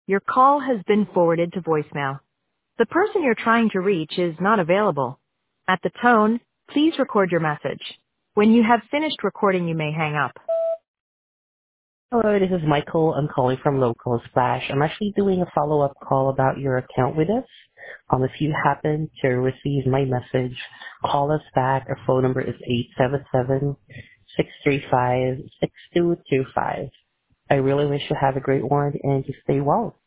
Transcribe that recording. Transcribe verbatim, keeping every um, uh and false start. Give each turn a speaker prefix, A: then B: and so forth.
A: Your call has been forwarded to voicemail. The person you're trying to reach is not available. At the tone, please record your message. When you have finished recording, you may hang up.
B: Hello, this is Michael. I'm calling from Local Splash. I'm actually doing a follow-up call about your account with us. Um, if you happen to receive my message, call us back. Our phone number is eight seven seven, six three five, six two two five. I really wish you have a great one and you stay well.